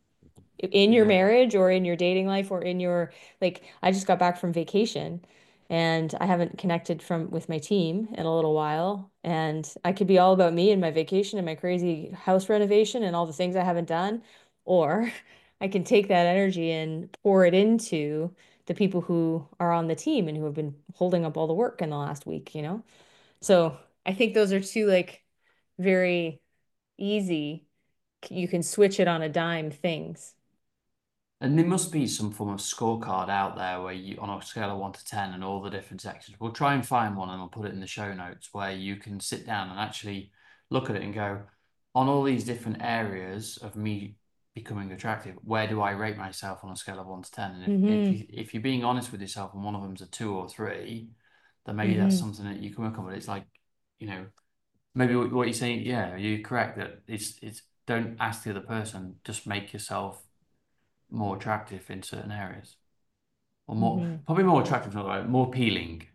in your Yeah. marriage or in your dating life or in your like I just got back from vacation and I haven't connected from with my team in a little while and I could be all about me and my vacation and my crazy house renovation and all the things I haven't done or I can take that energy and pour it into the people who are on the team and who have been holding up all the work in the last week, you know? So, I think those are two like very easy you can switch it on a dime things. And there must be some form of scorecard out there where you, on a scale of one to ten, and all the different sections. We'll try and find one and we'll put it in the show notes where you can sit down and actually look at it and go, on all these different areas of me becoming attractive, where do I rate myself on a scale of one to ten? And if, if Mm-hmm. you, if you're being honest with yourself and one of them's a two or three, then maybe that's Mm-hmm. something that you can work on. But it's like, you know, maybe what, what you're saying, yeah, you're correct that it's it's don't ask the other person, just make yourself more attractive in certain areas, or more Mm-hmm. probably more attractive, not right, more appealing.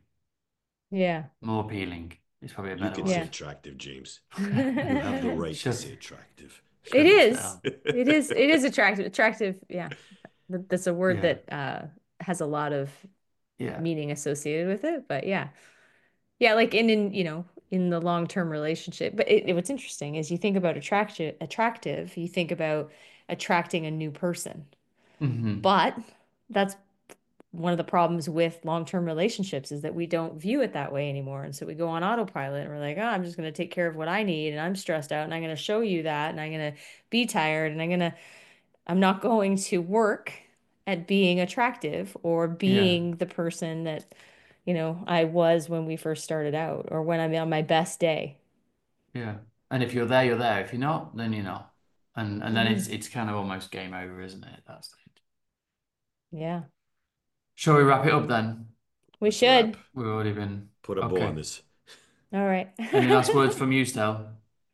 Yeah. More appealing is probably a You better can say Yeah. word. attractive, James. You have the It right to Shut say attractive. shut it is. down. It is. It is attractive. Attractive. Yeah. Th- That's a word Yeah, that uh has a lot of yeah. meaning associated with it. But yeah. Yeah, like in in, you know, in the long-term relationship. But it, it- what's interesting is you think about attraction attractive, you think about attracting a new person. Hmm. But that's one of the problems with long-term relationships is that we don't view it that way anymore. And so we go on autopilot and we're like, oh, I'm just going to take care of what I need and I'm stressed out and I'm going to show you that and I'm going to be tired and I'm going to, I'm not going to work at being attractive or Yeah, being the person that, you know, I was when we first started out or when I'm on my best day. yeah. And if you're there, you're there. If you're not, then you're not. And and then it's Hmm. it's kind of almost game over, isn't it? That's it. Yeah, Shall we wrap it up then? we Let's wrap. should. We've already been Put a bow on okay. this. All right. Any last words from you, Stel?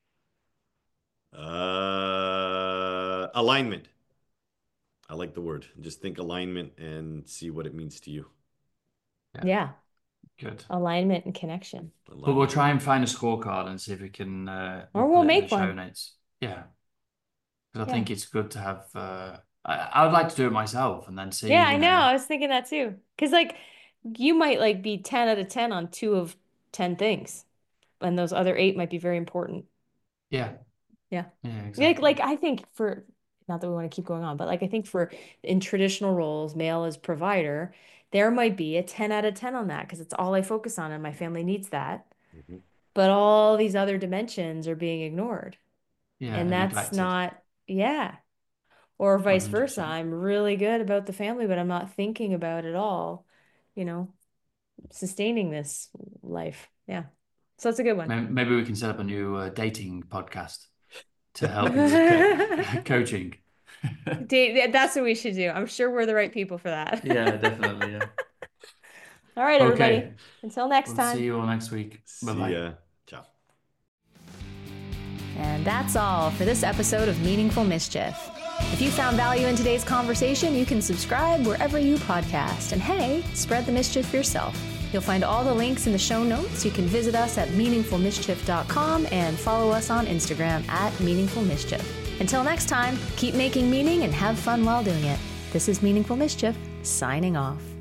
Uh, alignment. I like the word. Just think alignment and see what it means to you. Yeah, Yeah, good. alignment and connection. But we'll Alignment. try and find a scorecard and see if we can uh, we'll Or put we'll it in the make show one. notes. Yeah. Because I Yeah. think it's good to have. Uh, I, I would like to do it myself and then see, Yeah, I you know. know. I was thinking that too. Because like you might like be ten out of ten on two of ten things, and those other eight might be very important. Yeah, Yeah. yeah, Like exactly. like I think for not that we want to keep going on, but like I think for in traditional roles, male as provider, there might be a ten out of ten on that because it's all I focus on and my family needs that. Mhm. But all these other dimensions are being ignored. Yeah, And and that's neglected. not, yeah. Or vice versa. one hundred percent. I'm really good about the family, but I'm not thinking about it all, you know, sustaining this life. Yeah. So that's a good one. May- Maybe we can set up a new uh, dating podcast to help you with co Date, coaching. that's what we should do. I'm sure we're the right people for Yeah, that. definitely. Yeah. All right, everybody. Okay. Until next We'll see time. you all next week. Bye See bye. ya. Ciao. And that's all for this episode of Meaningful Mischief. If you found value in today's conversation, you can subscribe wherever you podcast. And hey, spread the mischief yourself. You'll find all the links in the show notes. You can visit us at meaningful mischief dot com and follow us on Instagram at Meaningful Mischief. Until next time, keep making meaning and have fun while doing it. This is Meaningful Mischief, signing off.